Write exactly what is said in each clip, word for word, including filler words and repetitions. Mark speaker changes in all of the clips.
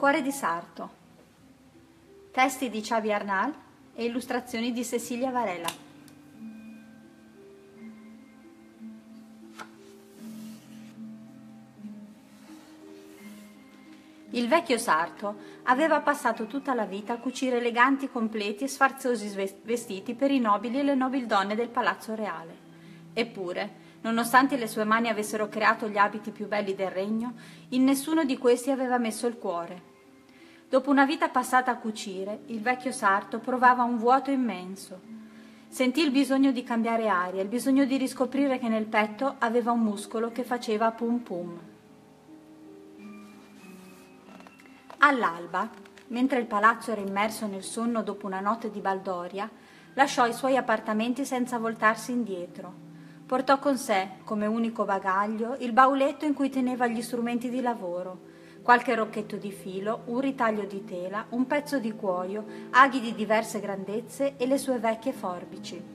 Speaker 1: Cuore di sarto. Testi di Xavi Arnal e illustrazioni di Cecilia Varela. Il vecchio sarto aveva passato tutta la vita a cucire eleganti completi e sfarzosi vestiti per i nobili e le nobildonne del palazzo reale. Eppure, nonostante le sue mani avessero creato gli abiti più belli del regno, in nessuno di questi aveva messo il cuore. Dopo una vita passata a cucire, il vecchio sarto provava un vuoto immenso. Sentì il bisogno di cambiare aria, il bisogno di riscoprire che nel petto aveva un muscolo che faceva pum pum. All'alba, mentre il palazzo era immerso nel sonno dopo una notte di baldoria, lasciò i suoi appartamenti senza voltarsi indietro. Portò con sé, come unico bagaglio, il bauletto in cui teneva gli strumenti di lavoro, qualche rocchetto di filo, un ritaglio di tela, un pezzo di cuoio, aghi di diverse grandezze e le sue vecchie forbici.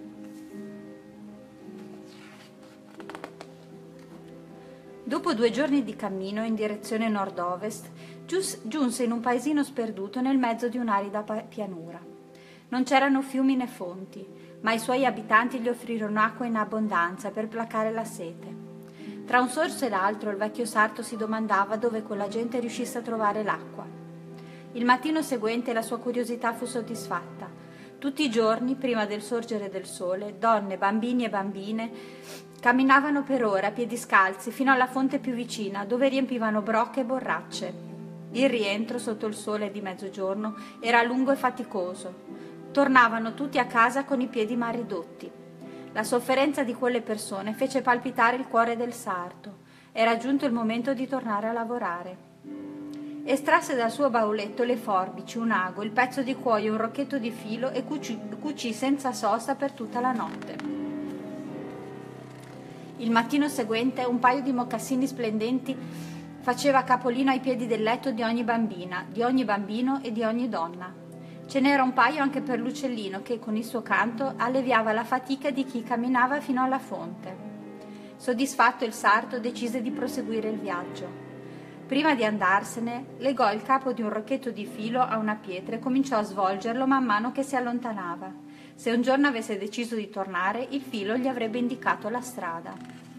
Speaker 1: Dopo due giorni di cammino in direzione nord-ovest, giunse in un paesino sperduto nel mezzo di un'arida pianura. Non c'erano fiumi né fonti, ma i suoi abitanti gli offrirono acqua in abbondanza per placare la sete. Tra un sorso e l'altro il vecchio sarto si domandava dove quella gente riuscisse a trovare l'acqua. Il mattino seguente la sua curiosità fu soddisfatta. Tutti i giorni, prima del sorgere del sole, donne, bambini e bambine camminavano per ore a piedi scalzi fino alla fonte più vicina, dove riempivano brocche e borracce. Il rientro sotto il sole di mezzogiorno era lungo e faticoso. Tornavano tutti a casa con i piedi mal ridotti. La sofferenza di quelle persone fece palpitare il cuore del sarto. Era giunto il momento di tornare a lavorare. Estrasse dal suo bauletto le forbici, un ago, il pezzo di cuoio, un rocchetto di filo e cucì, cucì senza sosta per tutta la notte. Il mattino seguente un paio di mocassini splendenti faceva capolino ai piedi del letto di ogni bambina, di ogni bambino e di ogni donna. Ce n'era un paio anche per l'uccellino che, con il suo canto, alleviava la fatica di chi camminava fino alla fonte. Soddisfatto, il sarto decise di proseguire il viaggio. Prima di andarsene, legò il capo di un rocchetto di filo a una pietra e cominciò a svolgerlo man mano che si allontanava. Se un giorno avesse deciso di tornare, il filo gli avrebbe indicato la strada.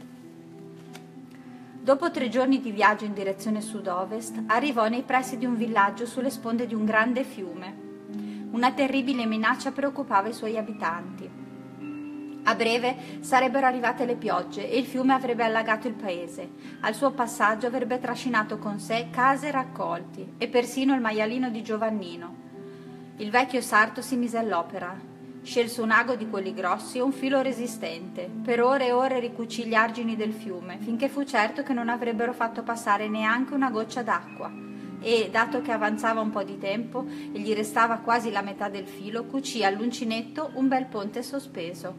Speaker 1: Dopo tre giorni di viaggio in direzione sud-ovest, arrivò nei pressi di un villaggio sulle sponde di un grande fiume. Una terribile minaccia preoccupava i suoi abitanti. A breve sarebbero arrivate le piogge e il fiume avrebbe allagato il paese. Al suo passaggio avrebbe trascinato con sé case e raccolti e persino il maialino di Giovannino. Il vecchio sarto si mise all'opera. Scelse un ago di quelli grossi e un filo resistente. Per ore e ore ricucì gli argini del fiume, finché fu certo che non avrebbero fatto passare neanche una goccia d'acqua. E, dato che avanzava un po' di tempo e gli restava quasi la metà del filo, cucì all'uncinetto un bel ponte sospeso.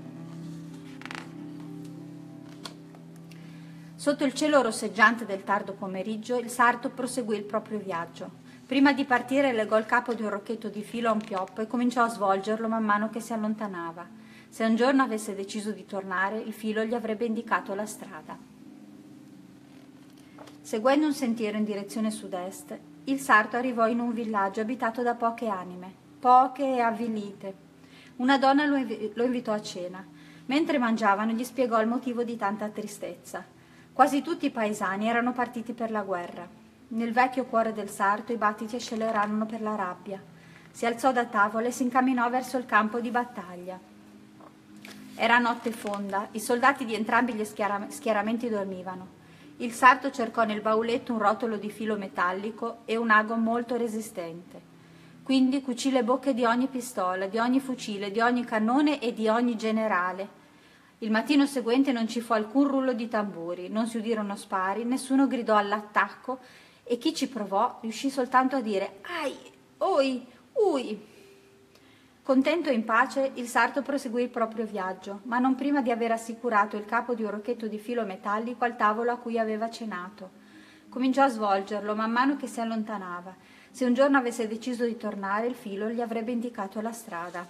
Speaker 1: Sotto il cielo rosseggiante del tardo pomeriggio, il sarto proseguì il proprio viaggio. Prima di partire legò il capo di un rocchetto di filo a un pioppo e cominciò a svolgerlo man mano che si allontanava. Se un giorno avesse deciso di tornare, il filo gli avrebbe indicato la strada. Seguendo un sentiero in direzione sud-est, il sarto arrivò in un villaggio abitato da poche anime, poche e avvilite. Una donna lo, inv- lo invitò a cena. Mentre mangiavano gli spiegò il motivo di tanta tristezza. Quasi tutti i paesani erano partiti per la guerra. Nel vecchio cuore del sarto i battiti accelerarono per la rabbia. Si alzò da tavola e si incamminò verso il campo di battaglia. Era notte fonda, i soldati di entrambi gli schiera- schieramenti dormivano. Il sarto cercò nel bauletto un rotolo di filo metallico e un ago molto resistente. Quindi cucì le bocche di ogni pistola, di ogni fucile, di ogni cannone e di ogni generale. Il mattino seguente non ci fu alcun rullo di tamburi, non si udirono spari, nessuno gridò all'attacco e chi ci provò riuscì soltanto a dire «Ai! Oi! Ui!». Contento e in pace, il sarto proseguì il proprio viaggio, ma non prima di aver assicurato il capo di un rocchetto di filo metallico al tavolo a cui aveva cenato. Cominciò a svolgerlo man mano che si allontanava. Se un giorno avesse deciso di tornare, il filo gli avrebbe indicato la strada.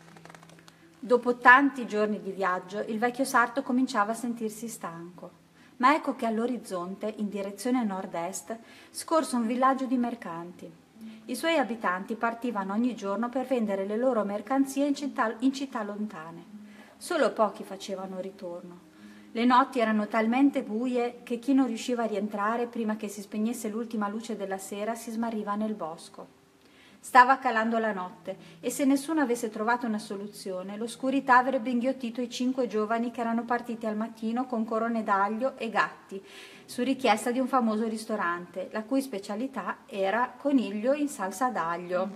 Speaker 1: Dopo tanti giorni di viaggio, il vecchio sarto cominciava a sentirsi stanco. ma ecco che all'orizzonte, in direzione nord-est, scorse un villaggio di mercanti. I suoi abitanti partivano ogni giorno per vendere le loro mercanzie in città, in città lontane. Solo pochi facevano ritorno. Le notti erano talmente buie che chi non riusciva a rientrare prima che si spegnesse l'ultima luce della sera si smarriva nel bosco. Stava calando la notte e se nessuno avesse trovato una soluzione, l'oscurità avrebbe inghiottito i cinque giovani che erano partiti al mattino con corone d'aglio e gatti, su richiesta di un famoso ristorante, la cui specialità era coniglio in salsa d'aglio.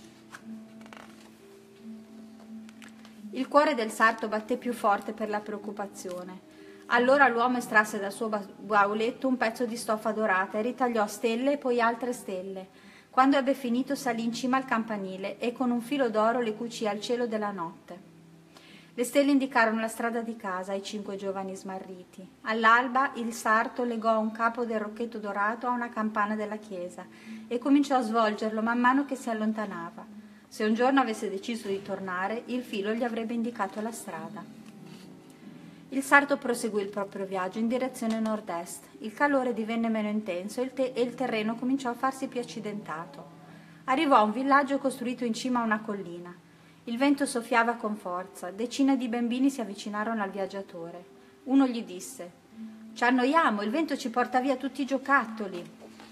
Speaker 1: Il cuore del sarto batté più forte per la preoccupazione. Allora l'uomo estrasse dal suo bauletto un pezzo di stoffa dorata e ritagliò stelle e poi altre stelle. Quando ebbe finito salì in cima al campanile e con un filo d'oro le cucì al cielo della notte. Le stelle indicarono la strada di casa ai cinque giovani smarriti. All'alba il sarto legò un capo del rocchetto dorato a una campana della chiesa e cominciò a svolgerlo man mano che si allontanava. Se un giorno avesse deciso di tornare, il filo gli avrebbe indicato la strada. Il sarto proseguì il proprio viaggio in direzione nord-est. Il calore divenne meno intenso e il, te- e il terreno cominciò a farsi più accidentato. Arrivò a un villaggio costruito in cima a una collina. Il vento soffiava con forza. Decine di bambini si avvicinarono al viaggiatore. Uno gli disse: «Ci annoiamo, il vento ci porta via tutti i giocattoli».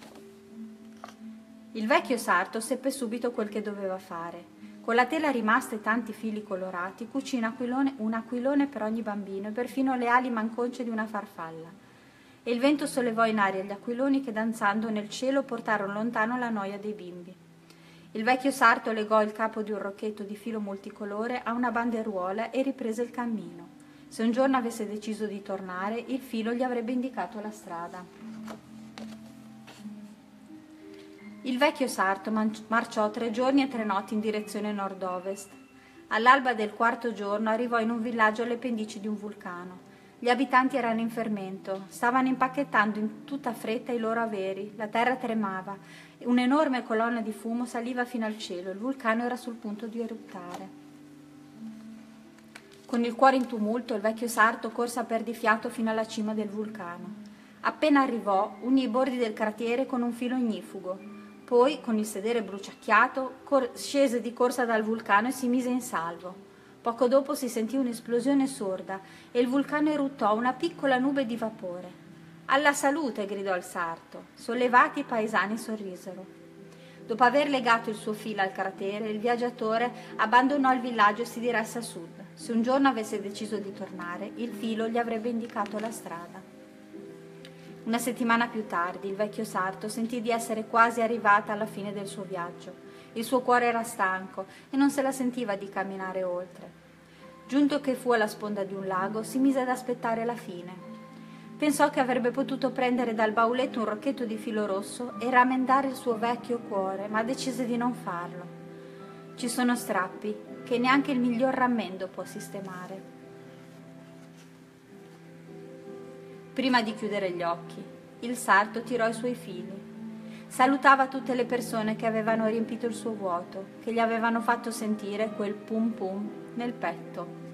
Speaker 1: Il vecchio sarto seppe subito quel che doveva fare. Con la tela rimasta e tanti fili colorati, cucì un aquilone, un aquilone per ogni bambino e perfino le ali manconce di una farfalla. E il vento sollevò in aria gli aquiloni che, danzando nel cielo, portarono lontano la noia dei bimbi. Il vecchio sarto legò il capo di un rocchetto di filo multicolore a una banderuola e riprese il cammino. Se un giorno avesse deciso di tornare, il filo gli avrebbe indicato la strada. Il vecchio sarto marciò tre giorni e tre notti in direzione nord-ovest. All'alba del quarto giorno arrivò in un villaggio alle pendici di un vulcano. Gli abitanti erano in fermento, stavano impacchettando in tutta fretta i loro averi, la terra tremava, un'enorme colonna di fumo saliva fino al cielo, il vulcano era sul punto di eruttare. Con il cuore in tumulto, il vecchio sarto corse a perdifiato fino alla cima del vulcano. Appena arrivò, unì i bordi del cratere con un filo ignifugo. Poi, con il sedere bruciacchiato, cor- scese di corsa dal vulcano e si mise in salvo. Poco dopo si sentì un'esplosione sorda e il vulcano eruttò una piccola nube di vapore. «Alla salute!» gridò il sarto. Sollevati i paesani sorrisero. Dopo aver legato il suo filo al cratere, il viaggiatore abbandonò il villaggio e si diresse a sud. Se un giorno avesse deciso di tornare, il filo gli avrebbe indicato la strada. Una settimana più tardi il vecchio sarto sentì di essere quasi arrivata alla fine del suo viaggio. Il suo cuore era stanco e non se la sentiva di camminare oltre. Giunto che fu alla sponda di un lago, si mise ad aspettare la fine. Pensò che avrebbe potuto prendere dal bauletto un rocchetto di filo rosso e rammendare il suo vecchio cuore, ma decise di non farlo. Ci sono strappi che neanche il miglior rammendo può sistemare. Prima di chiudere gli occhi, il sarto tirò i suoi fili. Salutava tutte le persone che avevano riempito il suo vuoto, che gli avevano fatto sentire quel pum pum nel petto.